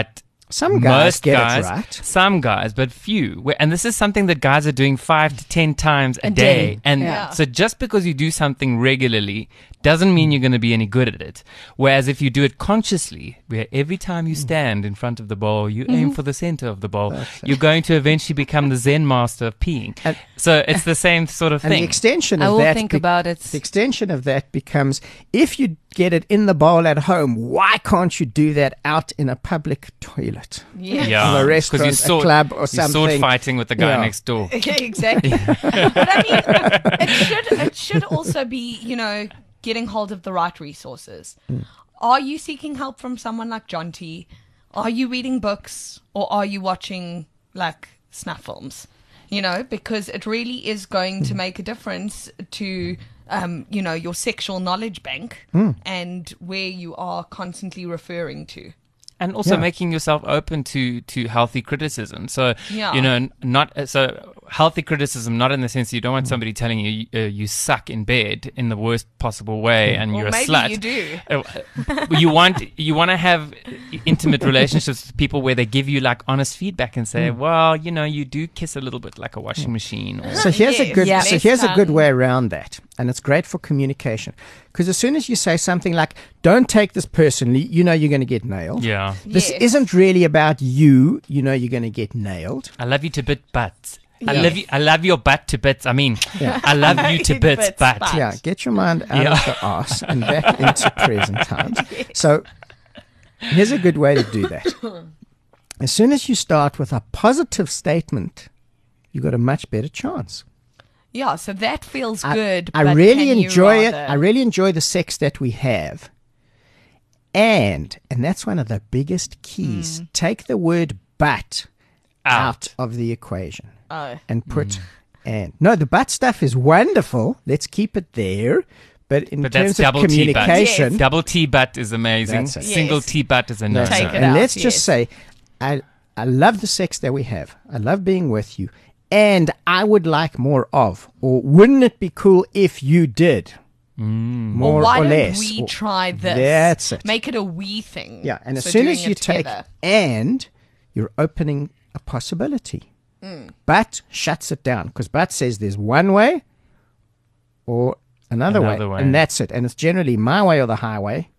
Some guys Most get guys, it right. some guys, but few. Where- And this is something that guys are doing five to ten times a, A day. day. And Yeah. so just because you do something regularly doesn't mean you're going to be any good at it. Whereas if you do it consciously, where every time you stand in front of the bowl, you aim for the center of the bowl, you're going to eventually become the Zen master of peeing. And- so it's the same sort of And thing. the extension I of will that think be- about it. The extension of that becomes, if you get it in the bowl at home, why can't you do that out in a public toilet? Yeah. yeah, Of a 'cause restaurant, you a sword, club or you sword something. fighting with the guy Yeah. next door. Yeah, exactly. But I mean, it should it should also be, you know, getting hold of the right resources. Are you seeking help from someone like John T? Are you reading books, or are you watching like snuff films? You know, because it really is going to make a difference to um, you know, your sexual knowledge bank and where you are constantly referring to. And also Yeah. making yourself open to, to healthy criticism. So, Yeah. you know, n- not uh, so healthy criticism, not in the sense that you don't want somebody telling you uh, you suck in bed in the worst possible way and Or you're a maybe slut. you do. Uh, you want you want to have intimate relationships with people where they give you like honest feedback and say, well, you know, you do kiss a little bit like a washing machine. Or, So here's a Yes, good. yeah. So less here's a good tongue. way around that, and it's great for communication. Because as soon as you say something like, "Don't take this personally," you know you're going to get nailed. yeah, This Yes. isn't really about you. You know you're going to get nailed. I love you to bit butts. I Yeah. love you. I love your butt to bits. I mean, I love you to bits, Bits, but but. Yeah, get your mind out Yeah. of the arse and back into present times. So here's a good way to do that. As soon as you start with a positive statement, you got a much better chance. Yeah, so that feels I, good. I but really can you enjoy it. rather- I really enjoy the sex that we have. And, and that's one of the biggest keys. Take the word but out, of the equation Oh. and put and. No, the but stuff is wonderful. Let's keep it there. But in But that's terms of double T butt. communication, Yes. Double T butt is amazing. That's it. Single Yes. T butt is a no. that's Take it. it and out, let's yes. just say, I I love the sex that we have. I love being with you, and I would like more of. Or wouldn't it be cool if you did more or why or don't less? we Or- try this? That's it. Make it a we thing. Yeah, and as So soon doing as you it take together. and, you're opening a possibility. Mm. But shuts it down because but says there's one way or another, Another way. and that's it. And it's generally my way or the highway,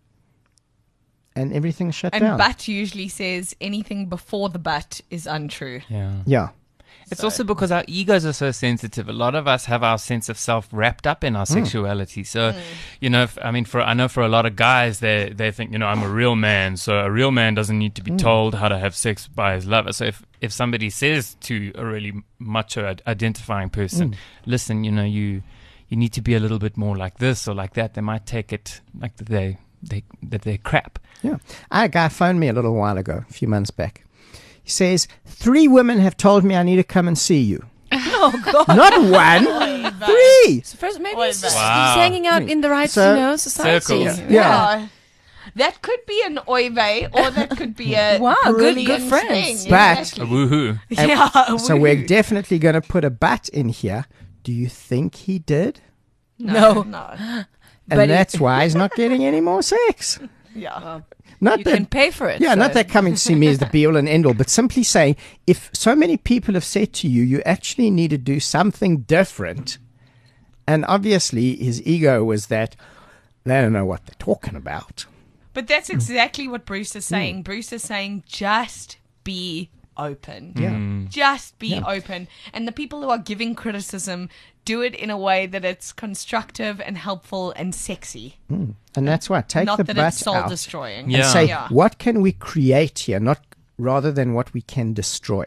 and everything's shut And down. but usually says anything before the but is untrue. Yeah. yeah, It's also because our egos are so sensitive. A lot of us have our sense of self wrapped up in our Hmm. sexuality. So, you know, if, I mean, for I know for a lot of guys, they they think, you know, I'm a real man, so a real man doesn't need to be told how to have sex by his lover. So if if somebody says to a really macho ad- identifying person, listen, you know, you you need to be a little bit more like this or like that, they might take it like that they they that they're crap. yeah. I, a guy phoned me a little while ago, a few months back. He says three women have told me I need to come and see you. Oh God! Not one, three. So first, maybe Oy he's just vey. he's hanging out in the right, So- you know, society. Circles. Yeah. Yeah. That could be an oy vey, or that could be a Wow, good- good brilliant friends. thing. But- A Exactly. woohoo. yeah, So woo. we're definitely going to put a but in here. Do you think he did? no, No. no. And But he- that's why he's not getting any more sex. Yeah. Not You that can pay for it. Yeah, so- not that coming to see me is the be all and end all, but simply saying if so many people have said to you, you actually need to do something different. And obviously, his ego was that they don't know what they're talking about. But that's exactly what Bruce is saying. Bruce is saying just be open. Yeah. Just be Yeah. open. And the people who are giving criticism do it in a way that it's constructive and helpful and sexy. And that's why take Not the that butt it's soul out destroying. and Yeah. say, Yeah. what can we create here, not rather than what we can destroy.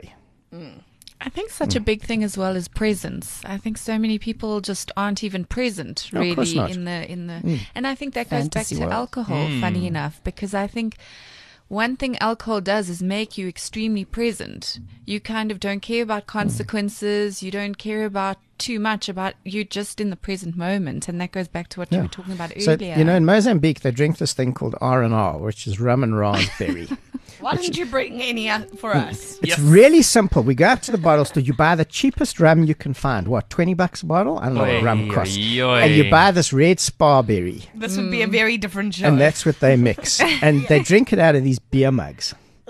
I think such a big thing as well is presence. I think so many people just aren't even present No, of course really not. in the in the and I think that goes back Fantasy to world. alcohol, funny enough, because I think one thing alcohol does is make you extremely present. You kind of don't care about consequences. You don't care about too much about you just in the present moment. And that goes back to what you Yeah. were talking about So, earlier. you know, in Mozambique, they drink this thing called R and R, which is rum and raspberry. Why didn't you bring any out for us? It's really simple. We go up to the bottle store. You buy the cheapest rum you can find. What, twenty bucks a bottle? I don't know what Oi, rum costs. oi, oi. And you buy this red sparberry. This would be a very different show. And that's what they mix. And they drink it out of these beer mugs.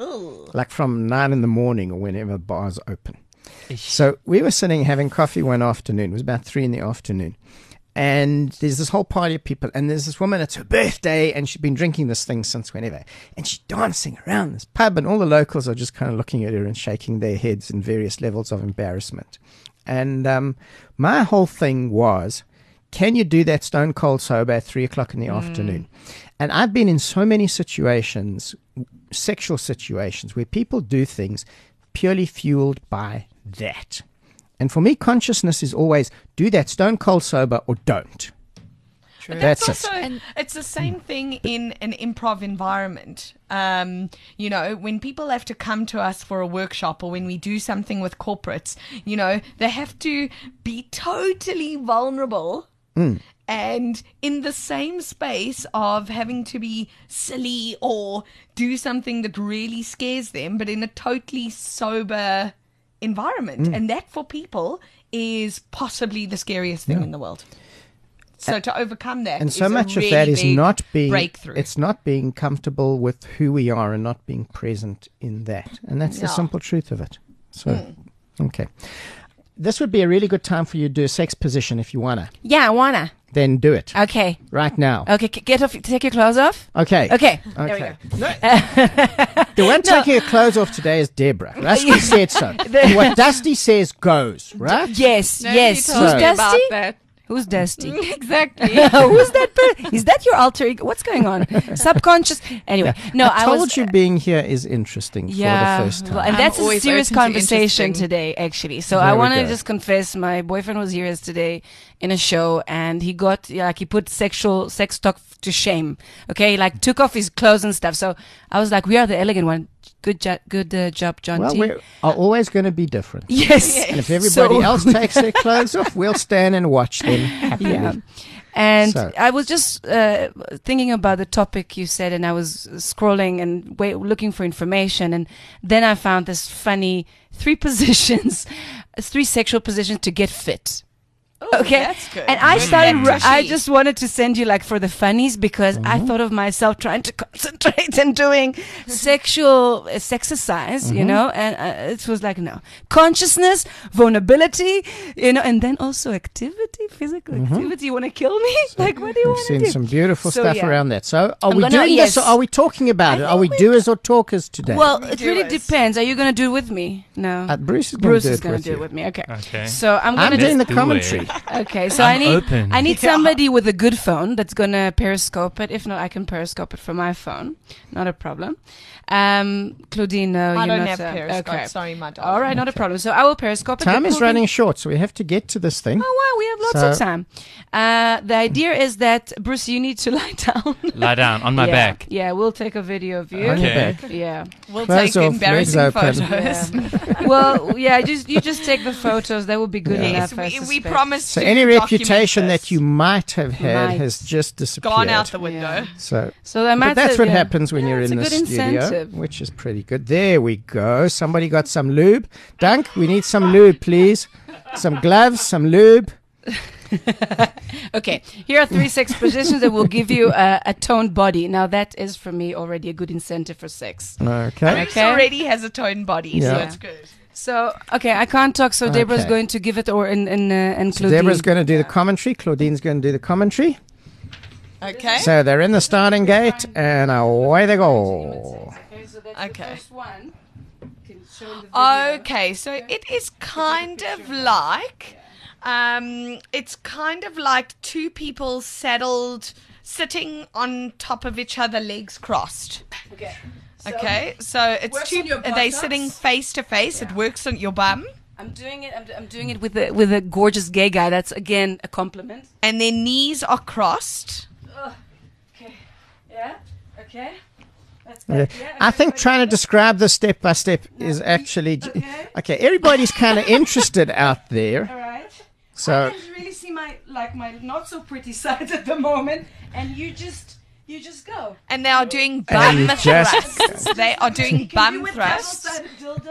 like from nine in the morning or whenever bars open. So we were sitting having coffee one afternoon. It was about three in the afternoon. And there's this whole party of people. And there's this woman, it's her birthday, and she's been drinking this thing since whenever. And she's dancing around this pub, and all the locals are just kind of looking at her and shaking their heads in various levels of embarrassment. And um, my whole thing was, can you do that stone cold sober at three o'clock in the mm. afternoon? And I've been in so many situations, sexual situations, where people do things purely fueled by that. And for me, consciousness is always do that stone cold sober or don't. True. That's, that's also, it. And it's the same thing in an improv environment. Um, you know, when people have to come to us for a workshop or when we do something with corporates, you know, they have to be totally vulnerable. Mm. And in the same space of having to be silly or do something that really scares them, but in a totally sober environment. Mm. And that for people is possibly the scariest thing yeah. in the world. So to overcome that, and so is much a really of that is big not being breakthrough. It's not being comfortable with who we are and not being present in that. And that's yeah. the simple truth of it. So, mm. okay. This would be a really good time for you to do a sex position if you wanna. Yeah, I wanna. Then do it. Okay. Right now. Okay, c- get off. Take your clothes off. Okay. Okay. Okay. The one taking her clothes off today is Deborah. Dusty said so. What Dusty says goes, right? Yes, Nobody yes. told Who's me Dusty? about that. Who's Dusty? Exactly. Who's that person? Is that your alter ego? What's going on? Subconscious. Anyway, no, I, I told was, you being here is interesting yeah, for the first time. Well, and I'm that's a always serious open to conversation interesting. today, actually. So There I we want to go. just confess, my boyfriend was here yesterday in a show, and he got yeah, like he put sexual sex talk to shame. Okay, he, like took off his clothes and stuff. So I was like, "We are the elegant one." Good, jo- good uh, job, John Well, T. we are always going to be different. Yes. And if everybody So- else takes their clothes off, we'll stand and watch them happily. Yeah. And So- I was just uh, thinking about the topic you said, and I was scrolling and wait, looking for information, and then I found this funny three positions, three sexual positions to get fit. Ooh, Okay, that's good. and I Good started. get I tushy. just wanted to send you like for the funnies because I thought of myself trying to concentrate and doing sexual uh, exercise, you know, and uh, it was like no consciousness, vulnerability, you know, and then also activity, physical activity. You want to kill me? Like, what do you We've want to seen do? some beautiful So, stuff yeah. around that. So, are I'm we gonna- doing yes. this or are we talking about I it? Are we think doers or talkers today? Well, it really Doers. depends. Are you going to do it with me? No. uh, Bruce is going Bruce to do is it going to with do you. it with me. Okay. Okay. So I'm I'm going doing to the do commentary. it. Okay, so I'm I need open. I need Yeah. somebody with a good phone that's gonna periscope it. If not, I can periscope it from my phone. Not a problem. Um, Claudine, no, I you're don't not have uh, Periscope. Okay. Sorry, my darling. All right, not a problem. So I will periscope it. Time The is cool running thing- short, so we have to get to this thing. Oh wow, we have lots So- of time. Uh, the idea is that Bruce, you need to lie down. Lie down on my yeah. back. Yeah, we'll take a video of you. On your Okay. back. Yeah. We'll Clothes take off, embarrassing legs open. photos. Yeah. Well, yeah, just you just take the photos. That would be good Yeah. enough. Yes, I we, we suspect. promise So to any document reputation this. that you might have had Might. has just disappeared. gone out the window. Yeah. So, So I might but that's say, what yeah. happens when Yeah, you're it's in a the good studio, incentive. which is pretty good. There we go. Somebody got some lube. Dunk, we need some lube, please. Some gloves, some lube. Okay, here are three sex positions that will give you a, a toned body. Now that is for me already a good incentive for sex. Okay. Bruce Okay. already has a toned body, so Yeah. it's good. So okay, I can't talk. So Deborah's Okay. going to give it, or in in uh, and So Claudine. Deborah's going to do the commentary. Claudine's going to do the commentary. Okay. So they're in the starting gate, and away they go. Okay, so that's Okay. the first one. Can show the video. Okay, so it is kind of like, um, it's kind of like two people saddled, sitting on top of each other, legs crossed. Okay. So Okay, so it's works two. on your Are they buttocks. sitting face to face? It works on your bum, I'm doing it. I'm, I'm doing it with a with a gorgeous gay guy. That's again a compliment. and their knees are crossed. Okay. Yeah. Okay. That's Yeah. good. Yeah, I I'm think doing trying to it. describe this step by step is actually j- Okay. okay. Everybody's kind of interested out there, All right. so I can really see my like my not so pretty side at the moment, and you just you just go. And they are doing And you bum just- thrusts. They are doing You can bum do with thrusts. double-sided dildo to- for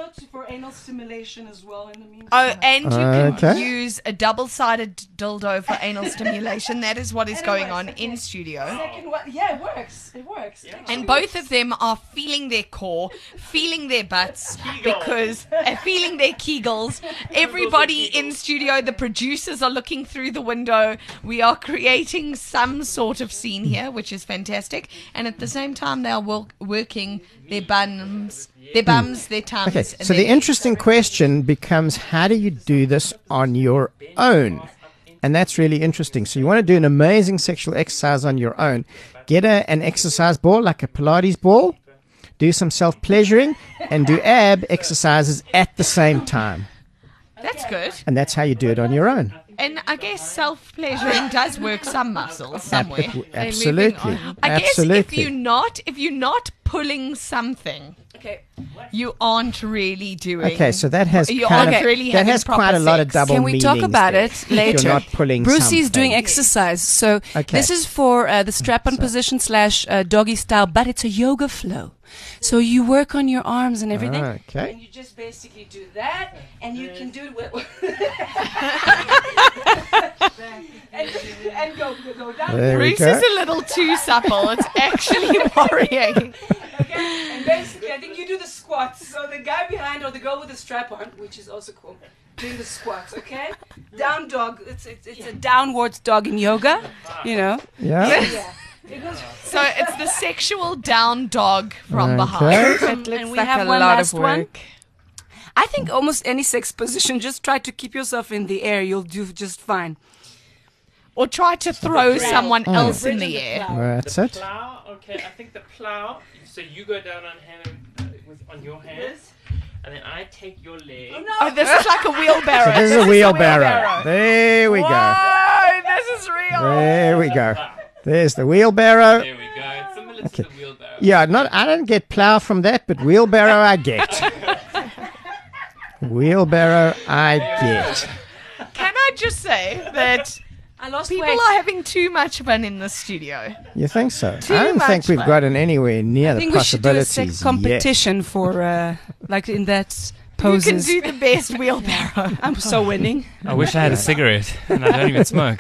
anal stimulation as well in the meantime. Oh, and you can Okay. use a double-sided dildo for anal stimulation. That is what is And it going works, on okay. in studio. Second one, yeah, it works. It works. And both of them are feeling their core, feeling their butts, because uh, feeling their kegels. Everybody in studio, the producers are looking through the window. We are creating some sort of scene here, which is fantastic. And at the same time, they are wo- working their bums, their bums, their tums. Okay, and so their the interesting question becomes, how do you do this on your own? And that's really interesting. So you want to do an amazing sexual exercise on your own. Get a, an exercise ball, like a Pilates ball. Do some self-pleasuring and do ab exercises at the same time. That's good. And that's how you do it on your own. And I guess self-pleasuring does work some muscles somewhere. Ab- absolutely. I guess if Absolutely. you're not if you're not pulling something, Okay. you aren't really doing. Okay, so that has you kind aren't of, really that having has proper quite a lot of sex. double Can we meanings talk about there. it If later? You're not pulling Brucey's something. doing exercise. So Okay. this is for uh, the strap-on position slash uh, doggy style, but it's a yoga flow. So you work on your arms and everything. Okay. And you just basically do that, and you can do it with... and, and go, go, go down. There we Bruce go. is a little too supple. It's actually worrying. Okay? And basically, I think you do the squats. So the guy behind or the girl with the strap on, which is also cool, doing the squats, okay? Down dog. It's it's, it's a downwards dog in yoga, you know? Yeah. Yeah. It goes, So it's the sexual down dog from Okay. behind. It looks and we like have a one lot last of one. work. I think almost any sex position, just try to keep yourself in the air. You'll do just fine. Or try to throw someone else in the air. That's it. Plow, okay, I think the plow. So you go down on hand uh, with on your hands, and then I take your leg. Oh, this is like a wheelbarrow. This is a wheelbarrow. There we go. Whoa, this is real. There we go. There's the wheelbarrow. There we go. It's similar to the wheelbarrow. Yeah, not I don't get plow from that, but wheelbarrow I get. Wheelbarrow I get. Can I just say that I lost people weight. are having too much fun in the studio? You think so? Too I don't much think we've fun. gotten anywhere near I the think we should do a possibilities sex competition for, uh, like in that Who can poses. do the best wheelbarrow? I'm so winning. I wish I had a cigarette, and I don't even smoke.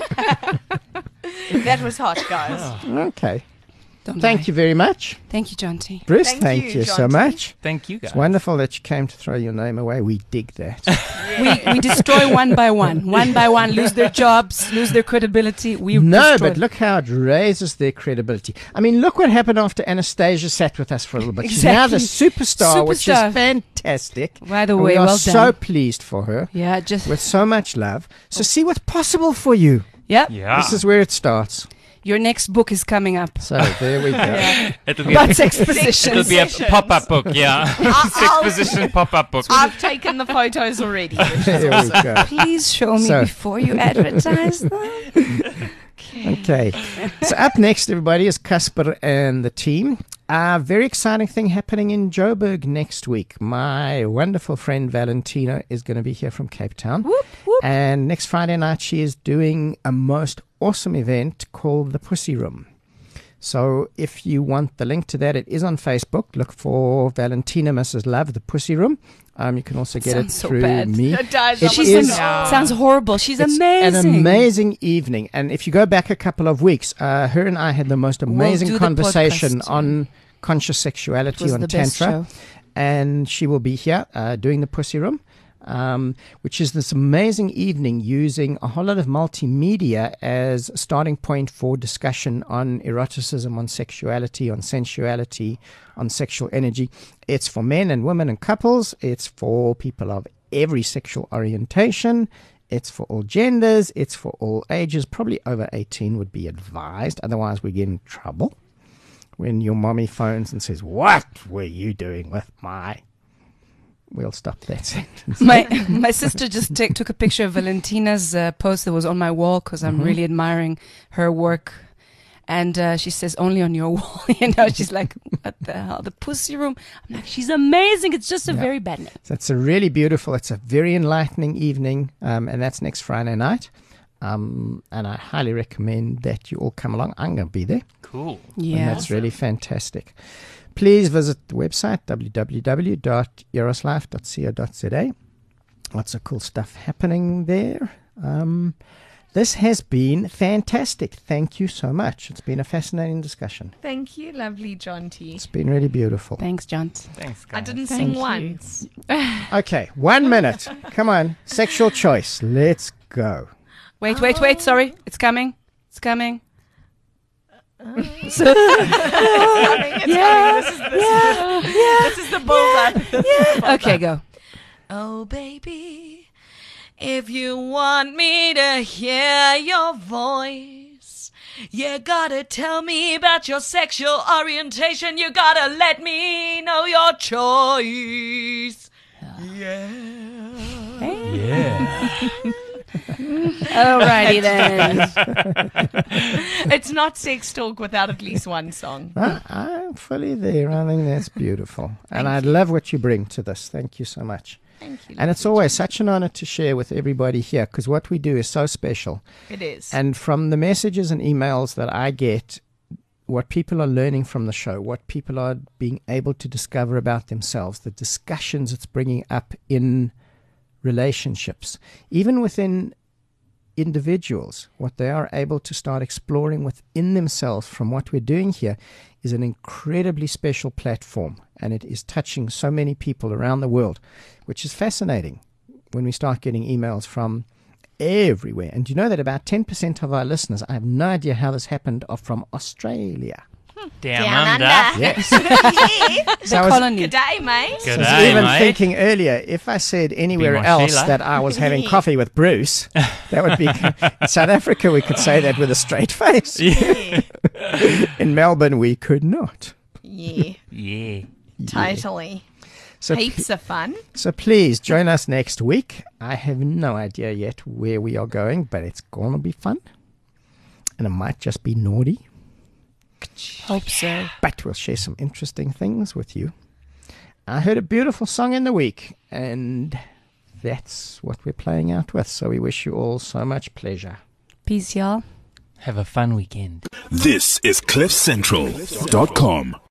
That was hot, guys. yet. Okay. Don't Thank lie. you very much. Thank you, John T. Bruce, Thank thank, you, you, so John T. much. Thank you, guys. It's wonderful that you came to throw your name away. We dig that. We, we destroy one by one. One by one, lose their jobs, lose their credibility. We No, destroy but look how it raises their credibility. I mean, look what happened after Anastasia sat with us for a little bit. She's now the superstar, which is Superstar. fantastic. By the And way, we are well so done. pleased for her Yeah, just with so much love. So see what's possible for you. yeah. Yeah. This is where it starts. Your next book is coming up. So there we go. It'll be About a, sex it'll positions. be a pop-up book, yeah. Sex I'll- position pop-up book. I've taken the photos already. There we go. Please show me So- before you advertise them. Okay. So up next, everybody, is Casper and the team. A very exciting thing happening in Joburg next week. My wonderful friend Valentina is going to be here from Cape Town. Whoop, whoop. And next Friday night, she is doing a most awesome event called the Pussy Room. So if you want the link to that, it is on Facebook. Look for Valentina Missus Love, the Pussy Room. Um, you can also get it Sounds so through bad. me. It does. It She's is- am- sounds horrible. She's It's amazing. an amazing evening. And if you go back a couple of weeks, uh, her and I had the most amazing do the conversation podcast. on conscious It sexuality was on the best Tantra. show. And she will be here uh, doing the Pussy Room, um, which is this amazing evening using a whole lot of multimedia as a starting point for discussion on eroticism, on sexuality, on sensuality, on sexual energy. It's for men and women and couples. It's for people of every sexual orientation. It's for all genders. It's for all ages. Probably over eighteen would be advised. Otherwise, we get in trouble when your mommy phones and says, "What were you doing with my..." We'll stop that sentence. My my sister just take, took a picture of Valentina's uh, post that was on my wall because I'm Mhm. really admiring her work. And uh, she says, only on your wall. You know, she's like, what the hell? The Pussy Room? I'm like, she's amazing. It's just a Yeah. very bad name. So it's a really beautiful, it's a very enlightening evening, um, and that's next Friday night. Um, and I highly recommend that you all come along. I'm going to be there. Cool. And Yeah. that's really fantastic. please visit the website, w w w dot eros life dot co dot z a. Lots of cool stuff happening there. Um, this has been fantastic. Thank you so much. It's been a fascinating discussion. Thank you, lovely John T. It's been really beautiful. Thanks, John. Thanks, guys. I didn't Thank sing you. once. Okay, one minute. Come on. Sexual choice. Let's go. Wait, wait, wait. Sorry. It's coming. It's coming. It's coming, it's Yeah. coming. This is, this, yeah. This is the build-up. Okay, go. Oh, baby, if you want me to hear your voice, you gotta tell me about your sexual orientation. You gotta let me know your choice. Yeah. Alrighty then. It's not sex talk without at least one song. Ah, I'm fully there. I think that's beautiful. And I love what you bring to this. Thank you so much. Thank you. And it's always such an honor to share with everybody here because what we do is so special. It is. And from the messages and emails that I get, what people are learning from the show, what people are being able to discover about themselves, the discussions it's bringing up in relationships, even within individuals, what they are able to start exploring within themselves from what we're doing here is an incredibly special platform, and it is touching so many people around the world, which is fascinating when we start getting emails from everywhere. And you know that about ten percent of our listeners, I have no idea how this happened, are from Australia. Down, Down under. under. Yes. Yeah. So I was, Colony. Good day, mate. Good I was day, even mate. thinking earlier, if I said anywhere my else Sheila. that I was having coffee with Bruce, that would be... In South Africa, we could say that with a straight face. Yeah. In Melbourne, we could not. Yeah. Yeah. Totally. So, Heaps of fun. so please join us next week. I have no idea yet where we are going, but it's going to be fun. And it might just be naughty. Hope so. But we'll share some interesting things with you. I heard a beautiful song in the week, and that's what we're playing out with. So we wish you all so much pleasure. Peace, y'all. Have a fun weekend. This is cliff central dot com.